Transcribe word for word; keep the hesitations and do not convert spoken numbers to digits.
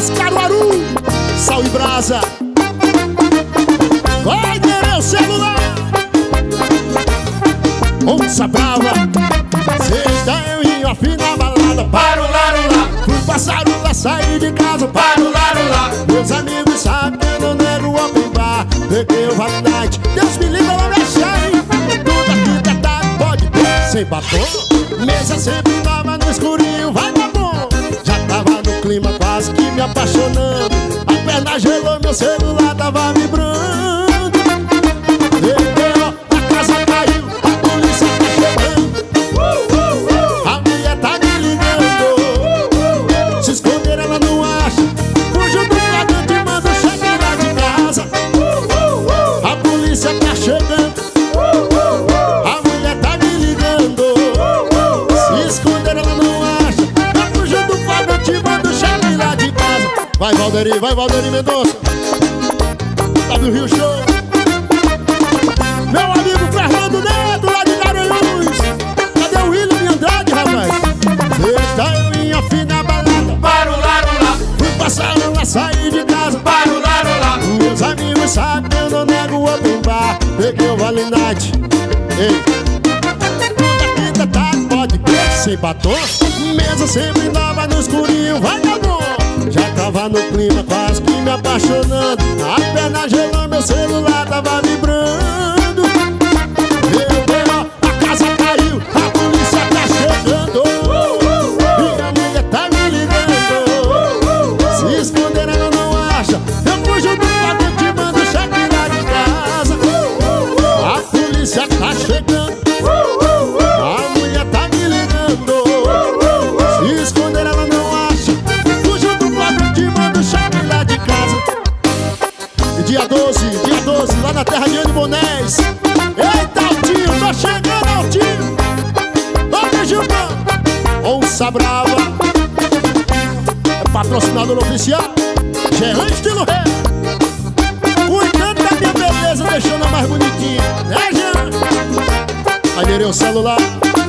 Lucas Caruaru, Sal e Brasa. Vai ter meu celular. Onça brava, sexta eu ia ao fim na balada. Para o larulá, fui passar o lá, saí de casa. Para o larulá, meus amigos sabem que eu não nego open bar. Peguei o Vale Night, Deus me livre, eu não deixei. Toda quinta tarde pode ter, sem batom. Mesa sempre tava no escurinho, vai dar bom. Já tava no clima, quase que me apaixonando. A perna gelou, meu celular tava vibrando. Perdeu, a casa caiu, a polícia tá chegando. A mulher tá me ligando. Se esconder ela não acha. Fugiu do flagrante, manda o chefe lá de casa. A polícia tá chegando. A mulher tá me ligando. Se esconder ela não acha. Fugiu do flagrante, manda o chefe lá de casa. Vai Valderi, vai Valderi Mendonça. Tá do Rio Show. Meu amigo Fernando Neto, lá de Garanhuns. Cadê o William Andrade, rapaz? Sexta eu ia ao fim na balada. para o larulá, fui passar lá, saí de casa. para o larulá, meus amigos sabem que eu não nego open bar. Peguei o Vale Night. Ei, toda quinta tarde pode ter, sem batom. Mesa sempre dava no escurinho, vai dar bom. Já tava no clima, quase que me apaixonando. A perna gelou, meu celular tava vibrando. Meu Deus, a casa caiu, a polícia tá chegando. Minha mulher tá me ligando. Se esconder ela não acha. Eu fujo do lado, te mando o chefe lá de casa. A polícia tá chegando. A mulher tá me ligando. Se esconder ela não acha. Fujo do lado, te mando o chefe lá de casa. Dia doze, dia doze, lá na terra de Anne Bonés. Eita, Altinho, tô chegando, Altinho. Olha, Gilmar. Onça brava. É patrocinador oficial Jean Estilo Ré. Cuidando da minha beleza, deixando a mais bonitinha, né, Jean? Vai ver o celular.